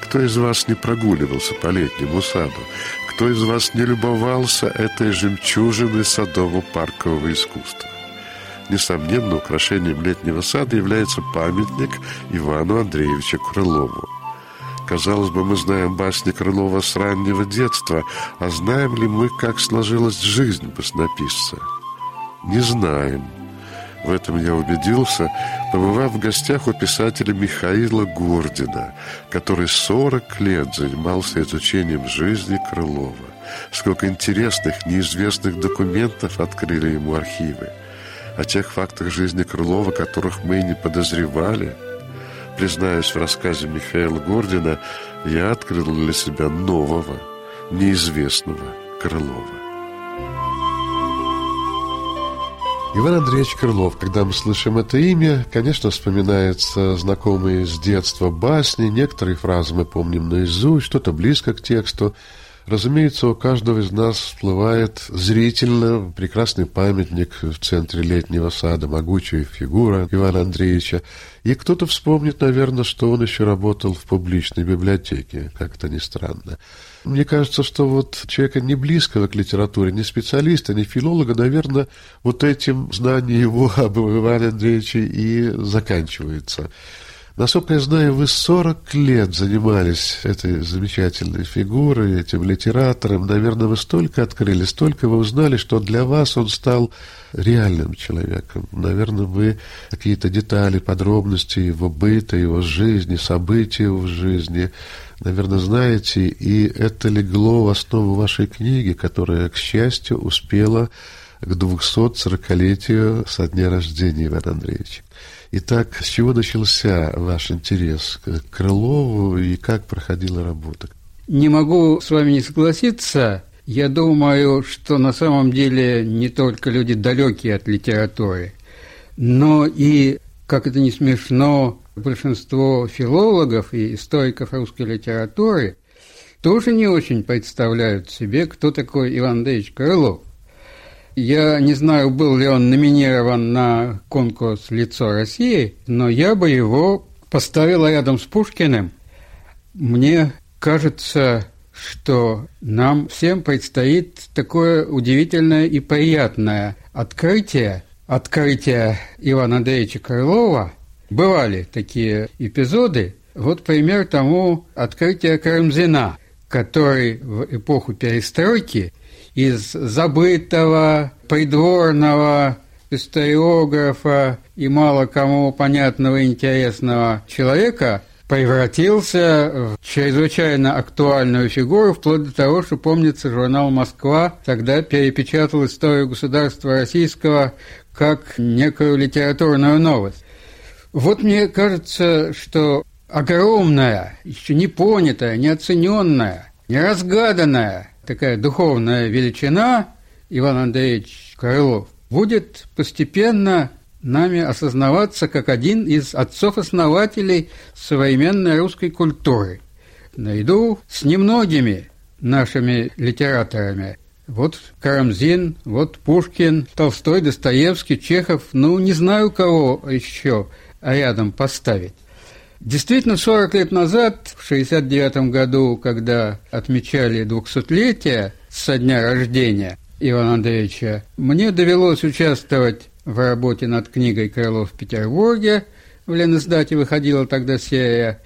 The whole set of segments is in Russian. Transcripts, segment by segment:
Кто из вас не прогуливался по летнему саду? Кто из вас не любовался этой жемчужиной садово-паркового искусства? Несомненно, украшением летнего сада является памятник Ивану Андреевичу Крылову. Казалось бы, мы знаем басни Крылова с раннего детства, а знаем ли мы, как сложилась жизнь баснописца? Не знаем. В этом я убедился, побывав в гостях у писателя Михаила Гордина, который 40 лет занимался изучением жизни Крылова. Сколько интересных, неизвестных документов открыли ему архивы. О тех фактах жизни Крылова, которых мы и не подозревали. Признаюсь, в рассказе Михаила Гордина я открыл для себя нового, неизвестного Крылова. Иван Андреевич Крылов. Когда мы слышим это имя, конечно, вспоминаются знакомые с детства басни, некоторые фразы мы помним наизусть, что-то близко к тексту. Разумеется, у каждого из нас всплывает зрительно прекрасный памятник в центре летнего сада, могучая фигура Ивана Андреевича. И кто-то вспомнит, наверное, что он еще работал в публичной библиотеке, как-то ни странно. Мне кажется, что вот человека не близкого к литературе, не специалиста, не филолога, наверное, вот этим знание его об Иване Андреевиче и заканчивается. Насколько я знаю, вы 40 лет занимались этой замечательной фигурой, этим литератором. Наверное, вы столько открыли, столько вы узнали, что для вас он стал реальным человеком. Наверное, вы какие-то детали, подробности его быта, его жизни, события в жизни, наверное, знаете. И это легло в основу вашей книги, которая, к счастью, успела к 240-летию со дня рождения Ивана Андреевича. Итак, с чего начался ваш интерес к Крылову и как проходила работа? Не могу с вами не согласиться. Я думаю, что на самом деле не только люди далекие от литературы, но и, как это ни смешно, большинство филологов и историков русской литературы тоже не очень представляют себе, кто такой Иван Андреевич Крылов. Я не знаю, был ли он номинирован на конкурс «Лицо России», но я бы его поставила рядом с Пушкиным. Мне кажется, что нам всем предстоит такое удивительное и приятное открытие Ивана Андреевича Крылова. Бывали такие эпизоды. Вот пример тому открытие Карамзина, который в эпоху перестройки из забытого, придворного историографа и мало кому понятного и интересного человека превратился в чрезвычайно актуальную фигуру, вплоть до того, что, помнится, журнал «Москва» тогда перепечатал историю государства российского как некую литературную новость. Вот мне кажется, что огромная, еще не понятая, неоцененная, неразгаданная такая духовная величина Иван Андреевич Крылов будет постепенно нами осознаваться как один из отцов-основателей современной русской культуры, наряду с немногими нашими литераторами. Вот Карамзин, вот Пушкин, Толстой, Достоевский, Чехов, не знаю, кого еще рядом поставить. Действительно, 40 лет назад, в 1969 году, когда отмечали 200-летие со дня рождения Ивана Андреевича, мне довелось участвовать в работе над книгой «Крылов в Петербурге». В Лениздате выходила тогда серия.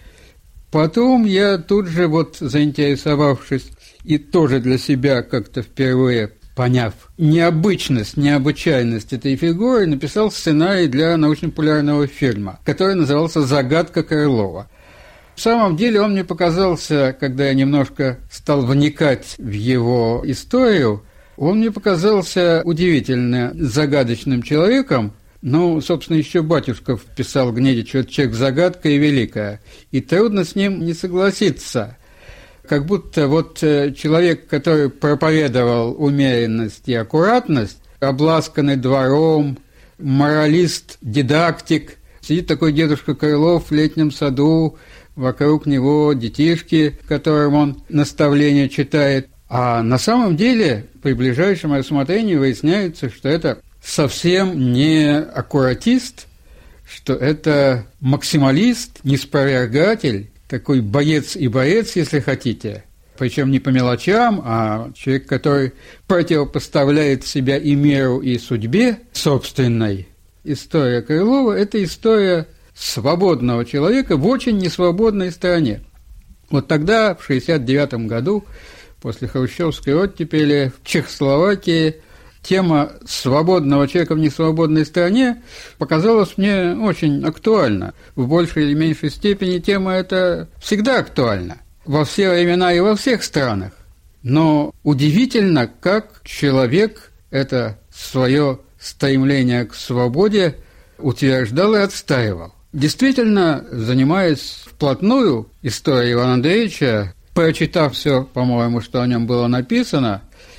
Потом я тут же, заинтересовавшись и тоже для себя как-то впервые поняв необычность, необычайность этой фигуры, написал сценарий для научно-популярного фильма, который назывался «Загадка Крылова». В самом деле он мне показался, когда я немножко стал вникать в его историю, он мне показался удивительно загадочным человеком. Собственно, еще Батюшков писал Гнедичу: «Это человек загадка и великая». И трудно с ним не согласиться. Как будто человек, который проповедовал умеренность и аккуратность, обласканный двором, моралист, дидактик, сидит такой дедушка Крылов в летнем саду, вокруг него детишки, которым он наставления читает. А на самом деле, при ближайшем рассмотрении выясняется, что это совсем не аккуратист, что это максималист, неспровергатель, такой боец и боец, если хотите, причем не по мелочам, а человек, который противопоставляет себя и миру, и судьбе собственной. История Крылова – это история свободного человека в очень несвободной стране. Вот тогда, в 1969 году, после хрущевской оттепели, в Чехословакии тема свободного человека в несвободной стране показалась мне очень актуальна. В большей или меньшей степени тема эта всегда актуальна. Во все времена и во всех странах. Но удивительно, как человек это свое стремление к свободе утверждал и отстаивал. Действительно, занимаясь вплотную историей Ивана Андреевича, прочитав все, по-моему, что о нем было написано,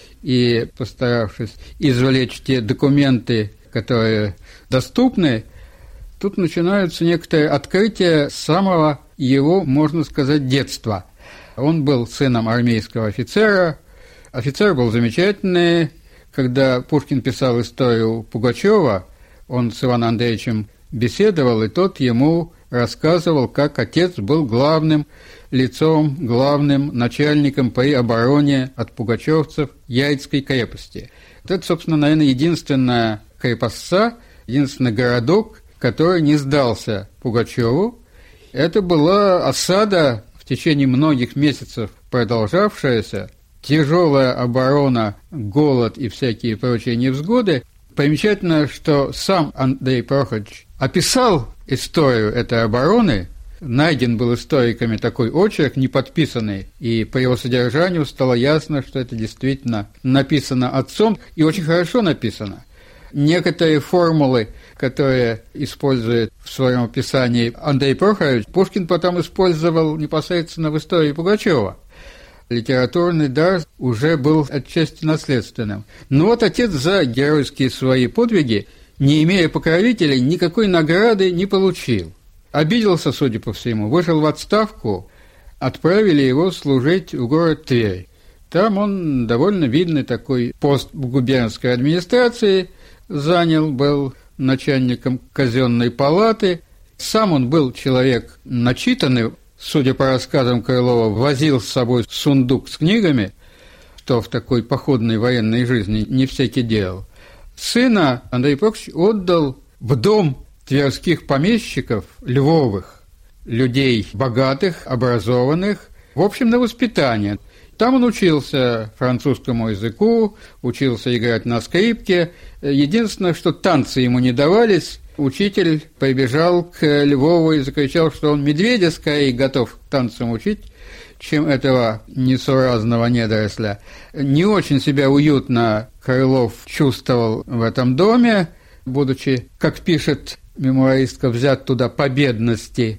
и постаравшись извлечь те документы, которые доступны, тут начинаются некоторые открытия самого его, можно сказать, детства. Он был сыном армейского офицера. Офицер был замечательный. Когда Пушкин писал историю Пугачева, он с Иваном Андреевичем беседовал, и тот ему рассказывал, как отец был главным лицом, главным начальником при обороне от пугачевцев Яицкой крепости. Это, собственно, наверное, единственная крепостца, единственный городок, который не сдался Пугачеву. Это была осада в течение многих месяцев продолжавшаяся, тяжелая оборона, голод и всякие прочие невзгоды. Примечательно, что сам Андрей Прохорович описал историю этой обороны, найден был историками такой очерк, не подписанный, и по его содержанию стало ясно, что это действительно написано отцом, и очень хорошо написано. Некоторые формулы, которые использует в своем описании Андрей Прохорович, Пушкин потом использовал непосредственно в истории Пугачева. Литературный дар уже был отчасти наследственным. Но вот отец за геройские свои подвиги, не имея покровителей, никакой награды не получил. Обиделся, судя по всему, вышел в отставку, отправили его служить в город Тверь. Там он довольно видный такой пост в губернской администрации занял, был начальником казенной палаты. Сам он был человек начитанный, судя по рассказам Крылова, возил с собой сундук с книгами, что в такой походной военной жизни не всякий делал. Сына Андрей Прокофьевич отдал в дом тверских помещиков Львовых, людей богатых, образованных, в общем, на воспитание. Там он учился французскому языку, учился играть на скрипке. Единственное, что танцы ему не давались, учитель прибежал к Львову и закричал, что он медведя скорее готов к танцам учить, чем этого несуразного недоросля. Не очень себя уютно Крылов чувствовал в этом доме, будучи, как пишет мемуаристка, взят туда по бедности.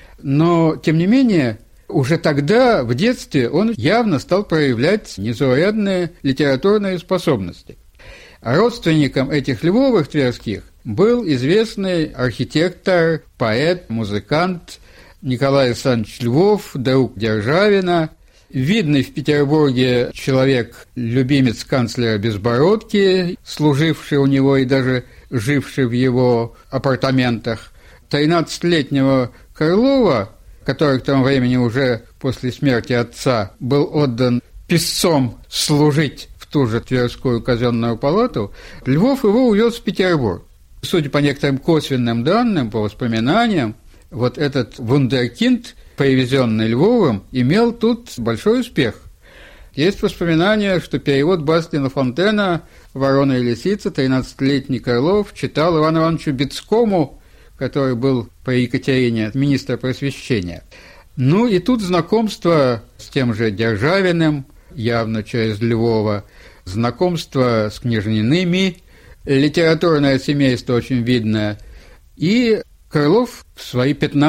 Но, тем не менее, уже тогда, в детстве, он явно стал проявлять незаурядные литературные способности. Родственником этих Львовых тверских был известный архитектор, поэт, музыкант Николай Александрович Львов, друг Державина, видный в Петербурге человек, любимец канцлера Безбородки, служивший у него и даже живший в его апартаментах. 13-летнего Крылова, который к тому времени уже после смерти отца был отдан писцом служить в ту же Тверскую казенную палату, Львов его увез в Петербург. Судя по некоторым косвенным данным, по воспоминаниям, вот этот вундеркинд, привезенный Львовым, имел тут большой успех. Есть воспоминания, что перевод басни Ла Фонтена «Ворона и лисица» 13-летний Крылов читал Ивану Ивановичу Бецкому, который был при Екатерине министр просвещения. Ну и тут знакомство с тем же Державиным, явно через Львова, знакомство с княжниными, литературное семейство очень видное. И Крылов в свои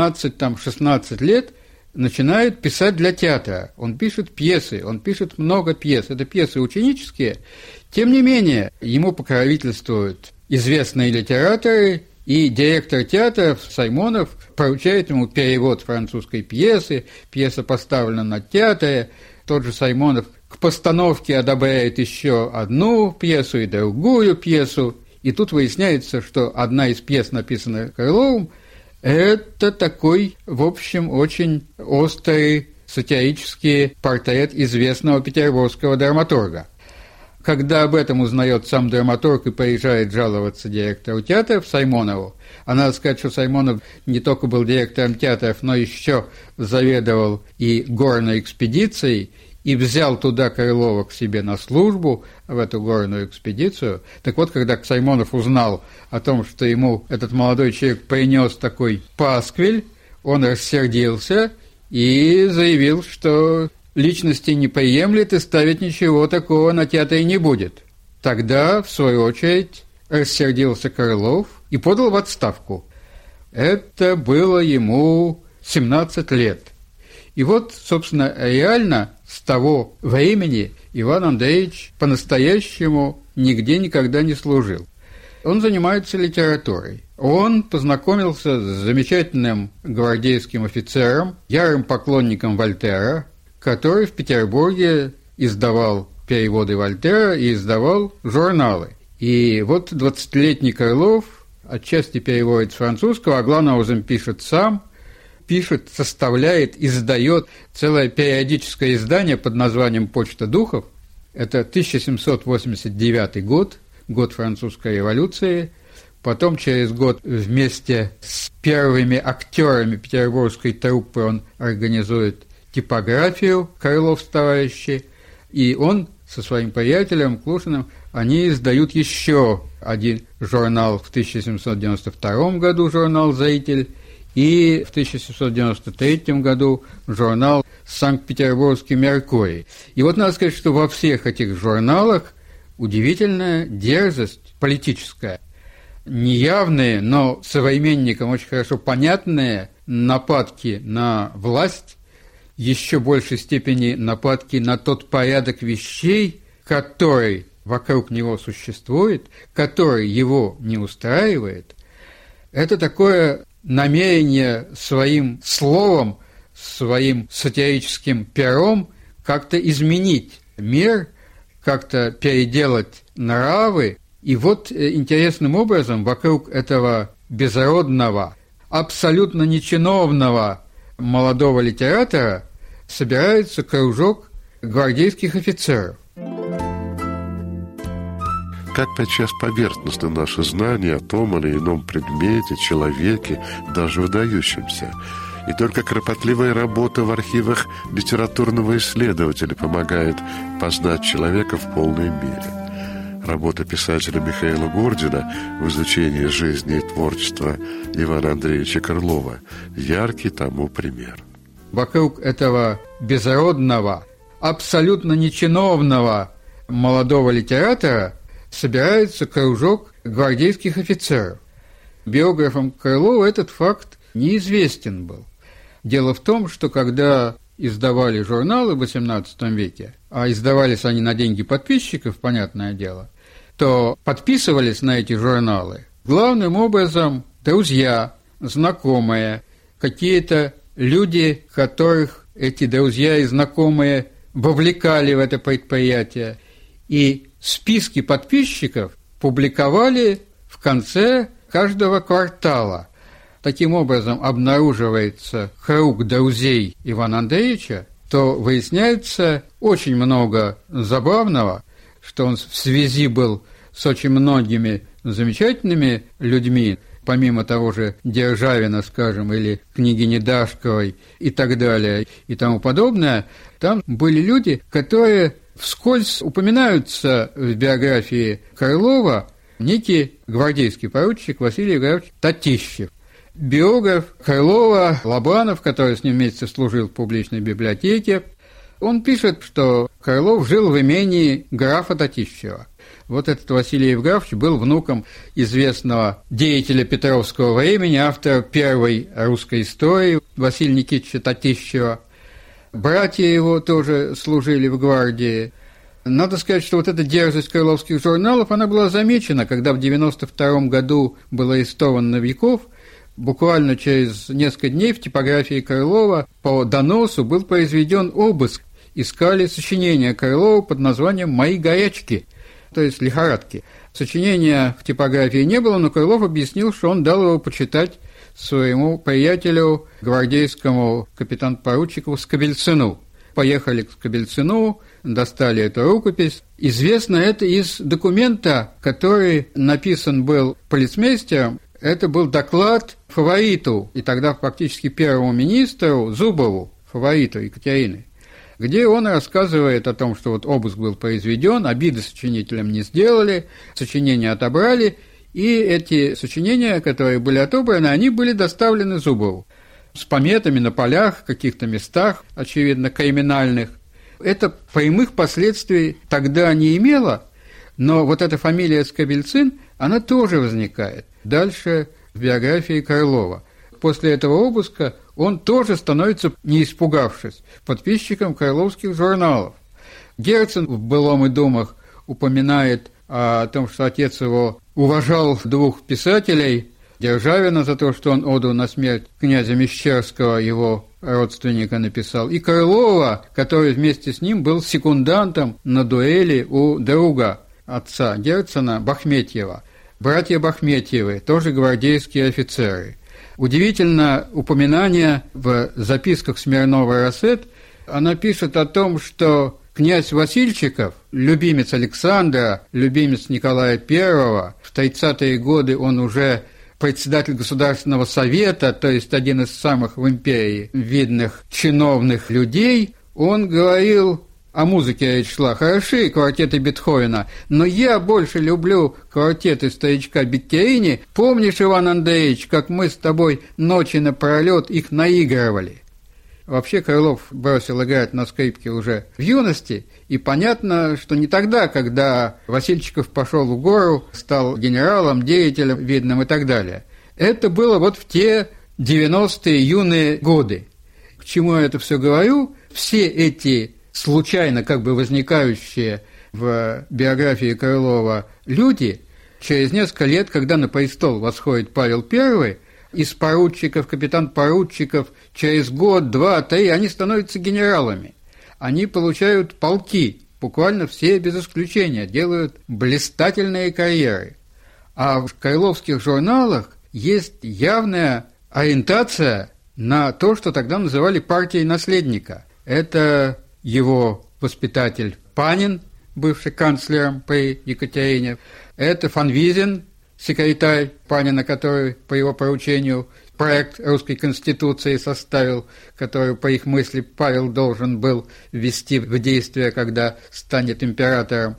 15-16 лет начинает писать для театра. Он пишет пьесы, он пишет много пьес. Это пьесы ученические. Тем не менее, ему покровительствуют известные литераторы, и директор театра Саймонов поручает ему перевод французской пьесы. Пьеса поставлена на театре. Тот же Саймонов к постановке одобряет еще одну пьесу и другую пьесу. И тут выясняется, что одна из пьес, написанных Крыловым, Это такой, в общем, очень острый сатирический портрет известного петербургского драматурга. Когда об этом узнает сам драматург и приезжает жаловаться директору театров Саймонову, а надо сказать, что Саймонов не только был директором театров, но еще заведовал и горной экспедицией, и взял туда Крылова к себе на службу, в эту горную экспедицию. Так вот, когда Саймонов узнал о том, что ему этот молодой человек принес такой пасквиль, он рассердился и заявил, что личности не приемлет и ставить ничего такого на театре не будет. Тогда, в свою очередь, рассердился Крылов и подал в отставку. Это было ему 17 лет. И вот, собственно, реально с того времени Иван Андреевич по-настоящему нигде никогда не служил. Он занимается литературой. Он познакомился с замечательным гвардейским офицером, ярым поклонником Вольтера, который в Петербурге издавал переводы Вольтера и издавал журналы. И вот 20-летний Крылов отчасти переводит с французского, а главным образом пишет сам, пишет, составляет, издает целое периодическое издание под названием «Почта духов». Это 1789 год, год французской революции. Потом через год вместе с первыми актерами петербургской труппы он организует типографию «Крылов товарищи», и он со своим приятелем Клушиным, они издают еще один журнал в 1792 году, журнал «Зритель», и в 1793 году журнал «Санкт-Петербургский Меркурий». И вот надо сказать, что во всех этих журналах удивительная дерзость политическая. Неявные, но современникам очень хорошо понятные нападки на власть, еще большей степени нападки на тот порядок вещей, который вокруг него существует, который его не устраивает. Это такое намерение своим словом, своим сатирическим пером как-то изменить мир, как-то переделать нравы. И вот интересным образом вокруг этого безродного, абсолютно нечиновного молодого литератора собирается кружок гвардейских офицеров. Как подчас поверхностны наши знания о том или ином предмете, человеке, даже выдающемся. И только кропотливая работа в архивах литературного исследователя помогает познать человека в полной мере. Работа писателя Михаила Гордина в изучении жизни и творчества Ивана Андреевича Крылова – яркий тому пример. Вокруг этого безродного, абсолютно нечиновного молодого литератора собирается кружок гвардейских офицеров. Биографам Крылова этот факт неизвестен был. Дело в том, что когда издавали журналы в XVIII веке, а издавались они на деньги подписчиков, понятное дело, то подписывались на эти журналы главным образом друзья, знакомые, какие-то люди, которых эти друзья и знакомые вовлекали в это предприятие. И списки подписчиков публиковали в конце каждого квартала. Таким образом, обнаруживается круг друзей Ивана Андреевича, то выясняется очень много забавного, что он в связи был с очень многими замечательными людьми, помимо того же Державина, скажем, или княгини Дашковой и так далее, и тому подобное. Там были люди, которые вскользь упоминаются в биографии Крылова, некий гвардейский поручик Василий Егорович Татищев. Биограф Крылова, Лобанов, который с ним вместе служил в публичной библиотеке, он пишет, что Крылов жил в имении графа Татищева. Вот этот Василий Евграфович был внуком известного деятеля Петровского времени, автора первой русской истории Василия Никитича Татищева. Братья его тоже служили в гвардии. Надо сказать, что вот эта дерзость крыловских журналов, она была замечена, когда в 1992 году был арестован Новиков. Буквально через несколько дней в типографии Крылова по доносу был произведен обыск. Искали сочинение Крылова под названием «Мои горячки», то есть лихорадки. Сочинения в типографии не было, но Крылов объяснил, что он дал его почитать своему приятелю, гвардейскому капитан-поручику Скобельцину. Поехали к Скобельцину, достали эту рукопись. Известно это из документа, который написан был полицмейстером. Это был доклад фавориту, и тогда фактически первому министру Зубову, фавориту Екатерины, где он рассказывает о том, что вот обыск был произведен, обиды сочинителям не сделали, сочинения отобрали, и эти сочинения, которые были отобраны, они были доставлены Зубову с пометами на полях, в каких-то местах, очевидно, криминальных. Это прямых последствий тогда не имело, но вот эта фамилия Скобельцин, она тоже возникает дальше в биографии Крылова. После этого обыска он тоже становится, не испугавшись, подписчиком крыловских журналов. Герцен в «Былом и думах» упоминает о том, что отец его уважал двух писателей, Державина за то, что он оду на смерть князя Мещерского, его родственника, написал, и Крылова, который вместе с ним был секундантом на дуэли у друга отца Герцена Бахметьева. Братья Бахметьевы, тоже гвардейские офицеры. Удивительно упоминание в записках Смирновой-Рассет. Она пишет о том, что князь Васильчиков, любимец Александра, любимец Николая I, в 30-е годы он уже председатель Государственного совета, то есть один из самых в империи видных чиновных людей, он говорил, о музыке речь шла, хороши квартеты Бетховена, но я больше люблю квартеты старичка Беккерини. Помнишь, Иван Андреевич, как мы с тобой ночи напролет их наигрывали? Вообще Крылов бросил играть на скрипке уже в юности, и понятно, что не тогда, когда Васильчиков пошел в гору, стал генералом, деятелем видным и так далее. Это было вот в те 90-е юные годы. К чему я это все говорю? Все эти случайно как бы возникающие в биографии Крылова люди, через несколько лет, когда на престол восходит Павел I, из поручиков, капитан-поручиков, через год, два, три, они становятся генералами. Они получают полки, буквально все без исключения, делают блистательные карьеры. А в крыловских журналах есть явная ориентация на то, что тогда называли партией наследника. Это его воспитатель Панин, бывший канцлером при Екатерине. Это фон Визин, секретарь Панина, который по его поручению проект русской конституции составил, который, по их мысли, Павел должен был ввести в действие, когда станет императором.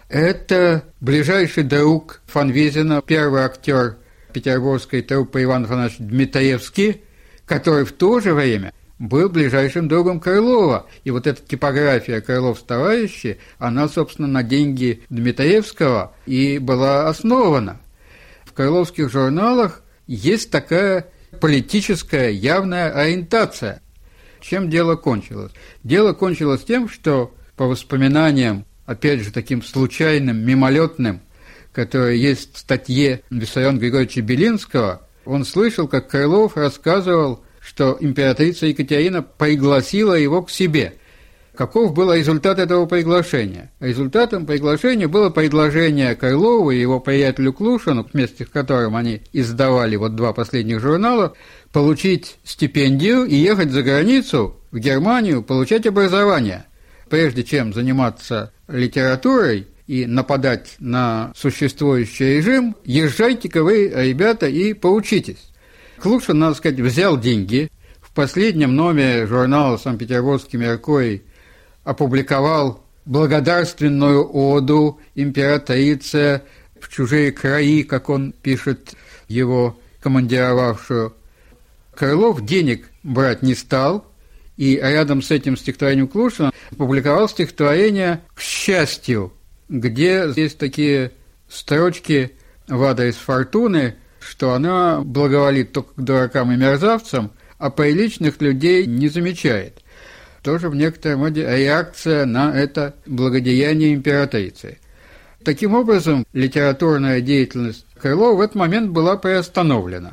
Это ближайший друг фон Визина, первый актер петербургской труппы Иван Иванович Дмитриевский, который в то же время был ближайшим другом Крылова. И вот эта типография «Крылов-товарищи», она, собственно, на деньги Дмитриевского и была основана. В крыловских журналах есть такая политическая явная ориентация. Чем дело кончилось? Дело кончилось тем, что по воспоминаниям, опять же, таким случайным, мимолетным, которые есть в статье Виссариона Григорьевича Белинского, он слышал, как Крылов рассказывал, что императрица Екатерина пригласила его к себе. Каков был результат этого приглашения? Результатом приглашения было предложение Крылову и его приятелю Клушину, вместе с которым они издавали вот два последних журнала, получить стипендию и ехать за границу, в Германию, получать образование. Прежде чем заниматься литературой и нападать на существующий режим, езжайте-ка вы, ребята, и поучитесь. Клушин, надо сказать, взял деньги. В последнем номере журнала «Санкт-Петербургский Меркурий» опубликовал благодарственную оду императрице в чужие краи, как он пишет, его командировавшую. Крылов денег брать не стал, и рядом с этим стихотворением Клушина опубликовал стихотворение «К счастью», где есть такие строчки в адрес Фортуны, что она благоволит только к дуракам и мерзавцам, а приличных людей не замечает. Тоже в некотором роде реакция на это благодеяние императрицы. Таким образом, литературная деятельность Крылова в этот момент была приостановлена.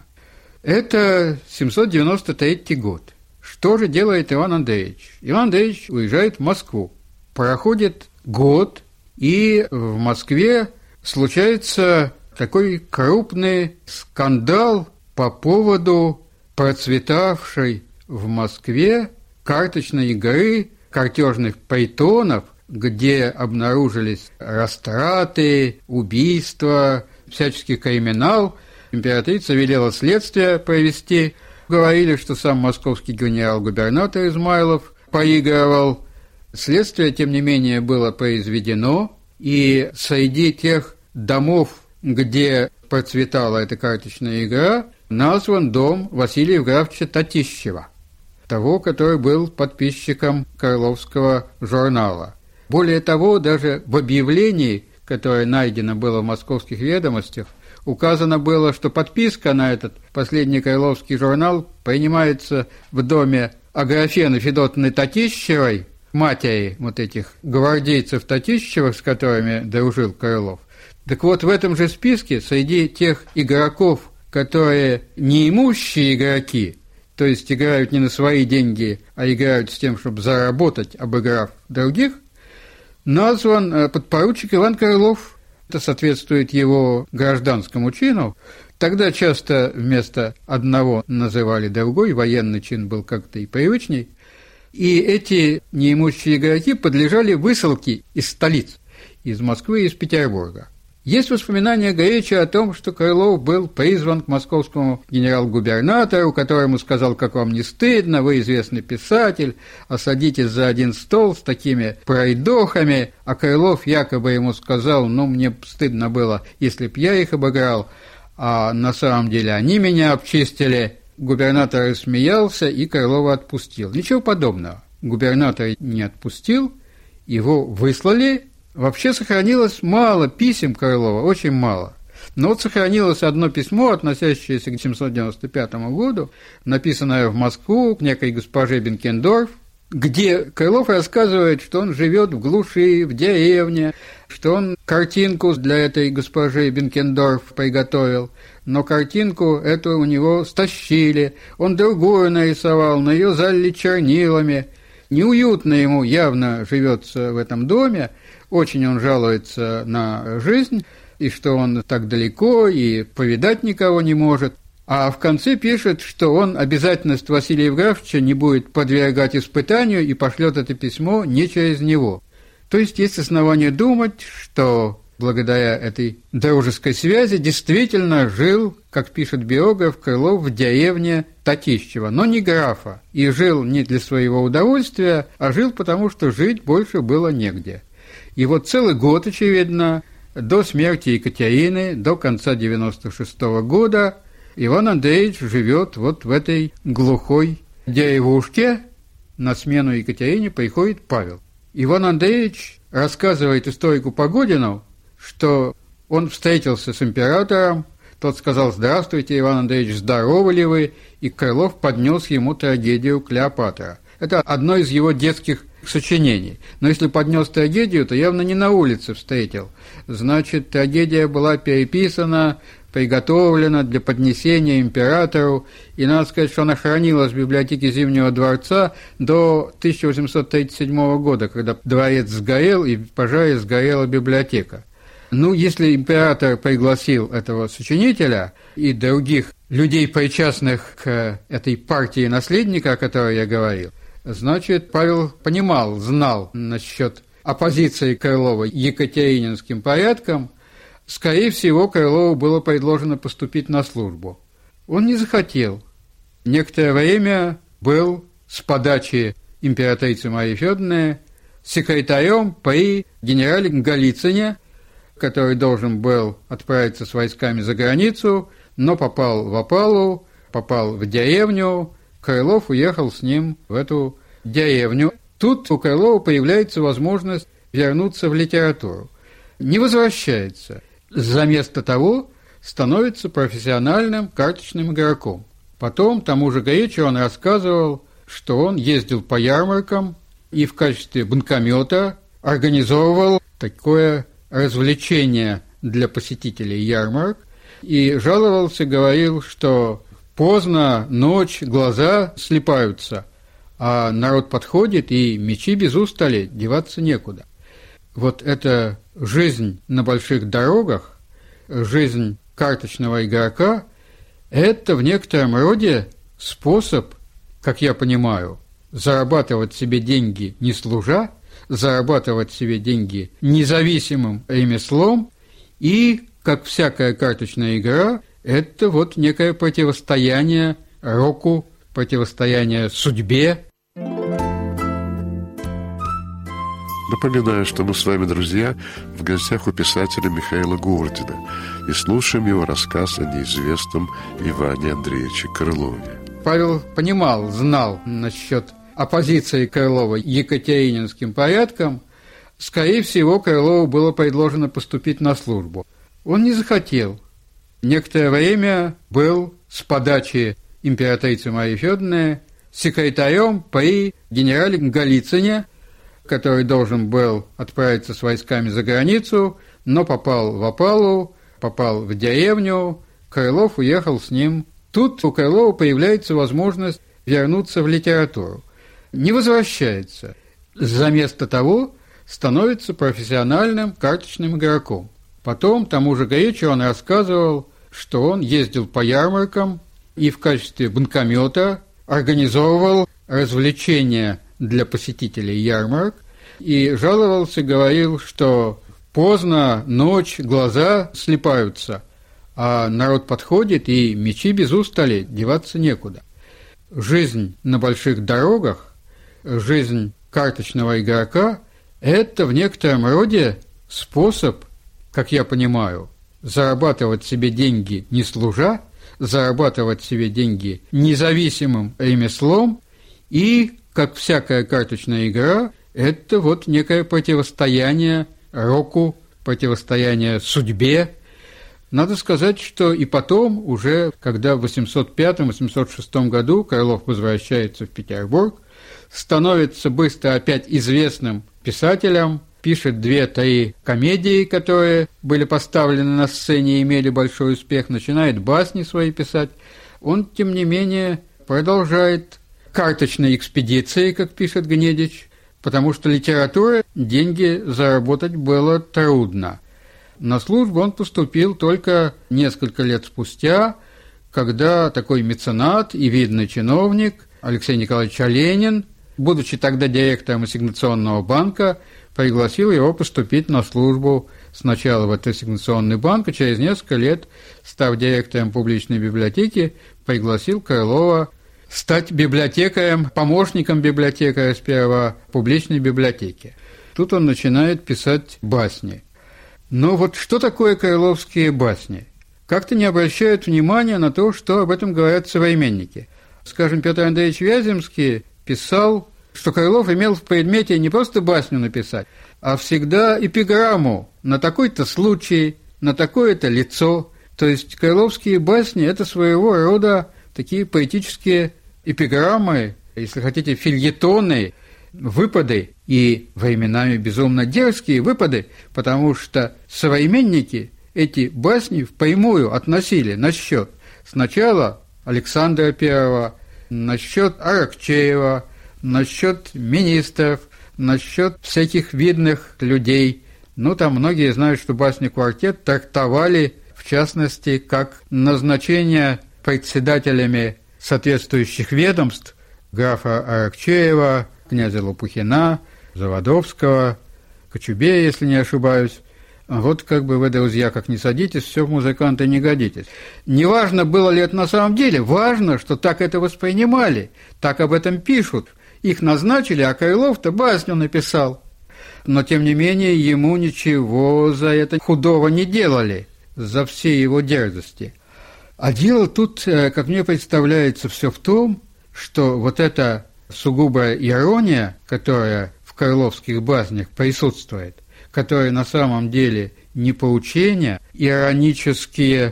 Это 793 год. Что же делает Иван Андреевич? Иван Андреевич уезжает в Москву. Проходит год, и в Москве случается такой крупный скандал, по поводу процветавшей в Москве карточной игры, картежных притонов, где обнаружились растраты, убийства, всяческий криминал. Императрица велела следствие провести. Говорили, что сам московский генерал-губернатор Измайлов поигрывал. Следствие, тем не менее, было произведено, и среди тех домов, где процветала эта карточная игра, назван дом Василия Евграфовича Татищева, того, который был подписчиком Крыловского журнала. Более того, даже в объявлении, которое найдено было в московских ведомостях, указано было, что подписка на этот последний Крыловский журнал принимается в доме Аграфены Федотовны Татищевой, матери вот этих гвардейцев Татищевых, с которыми дружил Крылов. Так вот, в этом же списке среди тех игроков, которые неимущие игроки, то есть играют не на свои деньги, а играют с тем, чтобы заработать, обыграв других, назван подпоручик Иван Крылов. Это соответствует его гражданскому чину. Тогда часто вместо одного называли другой, военный чин был как-то и привычней. И эти неимущие игроки подлежали высылке из столиц, из Москвы и из Петербурга. Есть воспоминания Горяча о том, что Крылов был призван к московскому генерал-губернатору, которому сказал: «Как вам не стыдно, вы известный писатель, а садитесь за один стол с такими пройдохами». А Крылов якобы ему сказал: «Ну, мне стыдно было, если б я их обыграл, а на самом деле они меня обчистили». Губернатор смеялся и Крылова отпустил. Ничего подобного. Губернатор не отпустил, его выслали. Вообще сохранилось мало писем Крылова, очень мало. Но вот сохранилось одно письмо, относящееся к 795 году, написанное в Москву к некой госпоже Бенкендорф, где Крылов рассказывает, что он живет в глуши, в деревне, что он картинку для этой госпожи Бенкендорф приготовил, но картинку эту у него стащили, он другую нарисовал, но ее залили чернилами. Неуютно ему явно живется в этом доме, очень он жалуется на жизнь, и что он так далеко, и повидать никого не может. А в конце пишет, что он обязательность Василия Евграфовича не будет подвергать испытанию и пошлет это письмо не через него. То есть есть основания думать, что благодаря этой дружеской связи действительно жил, как пишет биограф, Крылов в деревне Татищева, но не графа. И жил не для своего удовольствия, а жил потому, что жить больше было негде. И вот целый год, очевидно, до смерти Екатерины, до конца 96-го года, Иван Андреевич живет вот в этой глухой деревушке. На смену Екатерине приходит Павел. Иван Андреевич рассказывает историку Погодину, что он встретился с императором, тот сказал: «Здравствуйте, Иван Андреевич, здоровы ли вы?» И Крылов поднес ему трагедию Клеопатра. Это одно из его детских сочинений. Но если поднес трагедию, то явно не на улице встретил. Значит, трагедия была переписана, приготовлена для поднесения императору, и надо сказать, что она хранилась в библиотеке Зимнего дворца до 1837 года, когда дворец сгорел, и в пожаре сгорела библиотека. Ну, если император пригласил этого сочинителя и других людей, причастных к этой партии наследника, о которой я говорил, значит, Павел понимал, знал насчет оппозиции Крылова екатерининским порядкам. Скорее всего, Крылову было предложено поступить на службу. Он не захотел. Некоторое время был с подачи императрицы Марии Федоровны секретарем при генерале Голицыне, который должен был отправиться с войсками за границу, но попал в опалу, попал в деревню. Крылов уехал с ним в эту деревню. Тут у Крылова появляется возможность вернуться в литературу. Не возвращается. Вместо того становится профессиональным карточным игроком. Потом тому же Горячу он рассказывал, что он ездил по ярмаркам и в качестве банкомета организовывал такое развлечение для посетителей ярмарок и жаловался, говорил, что поздно, ночь, глаза слипаются, а народ подходит, и мечи без устали, деваться некуда. Вот эта жизнь на больших дорогах, жизнь карточного игрока, это в некотором роде способ, как я понимаю, зарабатывать себе деньги не служа, зарабатывать себе деньги независимым ремеслом, и, как всякая карточная игра, это вот некое противостояние року, противостояние судьбе. Напоминаю, что мы с вами, друзья, в гостях у писателя Михаила Гурдина и слушаем его рассказ о неизвестном Иване Андреевиче Крылове. Павел понимал, знал насчет оппозиции Крылова екатерининским порядкам. Скорее всего, Крылову было предложено поступить на службу. Он не захотел. Некоторое время был с подачи императрицы Марии Федоровны секретарем при генерале Голицыне, который должен был отправиться с войсками за границу, но попал в опалу, попал в деревню, Крылов уехал с ним. Тут у Крылова появляется возможность вернуться в литературу. Не возвращается. Вместо того становится профессиональным карточным игроком. Потом тому же Гречу он рассказывал, что он ездил по ярмаркам и в качестве банкомета организовывал развлечения для посетителей ярмарок и жаловался, говорил, что поздно, ночь, глаза слипаются, а народ подходит, и мечи без устали, деваться некуда. Жизнь на больших дорогах, жизнь карточного игрока – это в некотором роде способ, как я понимаю, зарабатывать себе деньги не служа, зарабатывать себе деньги независимым ремеслом, и, как всякая карточная игра, это вот некое противостояние року, противостояние судьбе. Надо сказать, что и потом, уже когда в 805-806 году Крылов возвращается в Петербург, становится быстро опять известным писателем, пишет 2-3 комедии, которые были поставлены на сцене и имели большой успех, начинает басни свои писать. Он, тем не менее, продолжает карточные экспедиции, как пишет Гнедич, потому что литература деньги заработать было трудно. На службу он поступил только несколько лет спустя, когда такой меценат и видный чиновник Алексей Николаевич Оленин, будучи тогда директором Ассигнационного банка, пригласил его поступить на службу сначала в этот Ассигнационный банк, а через несколько лет, став директором публичной библиотеки, пригласил Крылова стать библиотекарем, помощником библиотекаря сперва публичной библиотеки. Тут он начинает писать басни. Но вот что такое крыловские басни? Как-то не обращают внимания на то, что об этом говорят современники. Скажем, Петр Андреевич Вяземский писал, что Крылов имел в предмете не просто басню написать, а всегда эпиграмму на такой-то случай, на такое-то лицо. То есть крыловские басни – это своего рода такие поэтические эпиграммы, если хотите, фельетоны, выпады, и временами безумно дерзкие выпады, потому что современники эти басни впрямую относили на счет сначала Александра I, на счет Аракчеева, на счет министров, на счет всяких видных людей. Ну, там многие знают, что басни-квартет трактовали, в частности, как назначение председателями соответствующих ведомств графа Аракчеева, князя Лопухина, Заводовского, Кочубея, если не ошибаюсь. Вот как бы вы, друзья, как не садитесь, все в музыканты не годитесь. Неважно, было ли это на самом деле, важно, что так это воспринимали, так об этом пишут. Их назначили, а Крылов-то басню написал. Но, тем не менее, ему ничего за это худого не делали, за все его дерзости. А дело тут, как мне представляется, все в том, что вот эта сугубая ирония, которая в крыловских баснях присутствует, которая на самом деле не поучения, иронические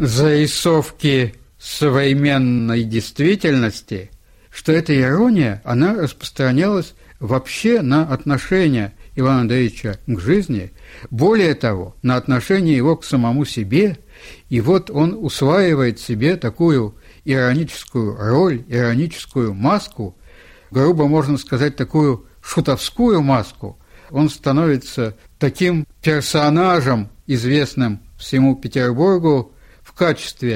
зарисовки современной действительности, что эта ирония, она распространялась вообще на отношение Ивана Андреевича к жизни, более того, на отношение его к самому себе. И вот он усваивает себе такую ироническую роль, ироническую маску, грубо можно сказать, такую шутовскую маску. Он становится таким персонажем, известным всему Петербургу, в качестве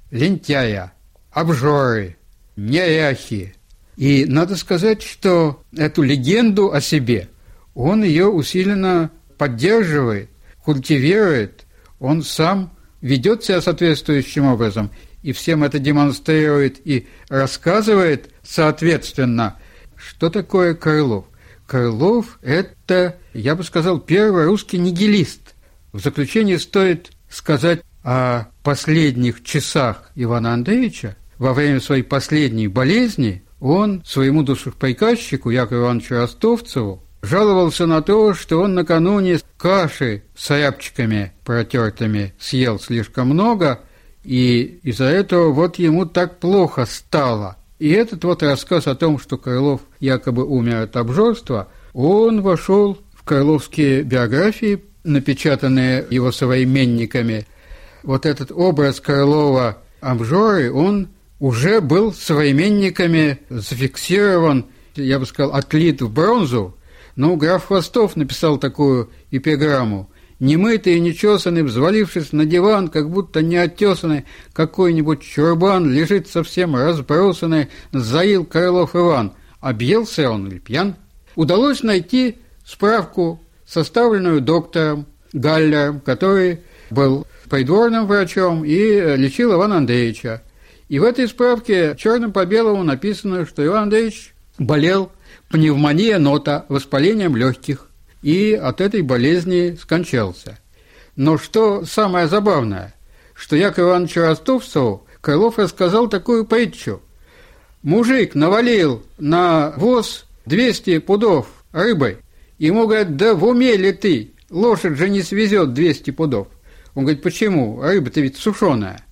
лентяя, обжоры, неряхи. И надо сказать, что эту легенду о себе он ее усиленно поддерживает, культивирует, он сам ведет себя соответствующим образом и всем это демонстрирует и рассказывает соответственно. Что такое Крылов? Крылов – это, я бы сказал, первый русский нигилист. В заключение стоит сказать о последних часах Ивана Андреевича. Во время своей последней болезни он своему душеприказчику Якову Ивановичу Ростовцеву жаловался на то, что он накануне каши с рябчиками протертыми съел слишком много, и из-за этого вот ему так плохо стало. И этот вот рассказ о том, что Крылов якобы умер от обжорства, он вошел в крыловские биографии, напечатанные его современниками. Вот этот образ Крылова обжоры, он уже был современниками зафиксирован, я бы сказал, отлит в бронзу. Но граф Хвостов написал такую эпиграмму: «Немытый и нечесанный, взвалившись на диван, как будто неоттесанный какой-нибудь чурбан, лежит совсем разбросанный, заил Крылов Иван. Объелся он или пьян?» Удалось найти справку, составленную доктором Галлером, который был придворным врачом и лечил Ивана Андреевича. И в этой справке черным по белому написано, что Иван Андреевич болел пневмония нота, воспалением легких, и от этой болезни скончался. Но что самое забавное, что Якову Ивановичу Ростовцеву Крылов рассказал такую притчу. Мужик навалил на воз 200 пудов рыбы. Ему говорят: да в уме ли ты? Лошадь же не свезет 200 пудов. Он говорит: почему? Рыба-то ведь сушеная.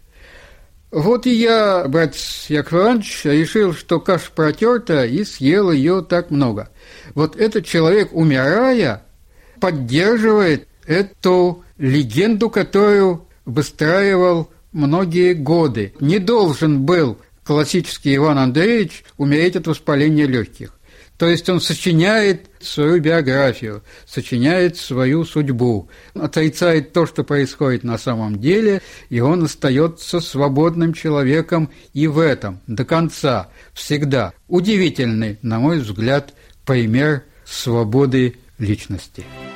Вот и я, братец Яков Иванович, решил, что каша протерта, и съел ее так много. Вот этот человек, умирая, поддерживает эту легенду, которую выстраивал многие годы. Не должен был классический Иван Андреевич умереть от воспаления легких. То есть он сочиняет свою биографию, сочиняет свою судьбу, отрицает то, что происходит на самом деле, и он остается свободным человеком и в этом до конца, всегда. Удивительный, на мой взгляд, пример свободы личности.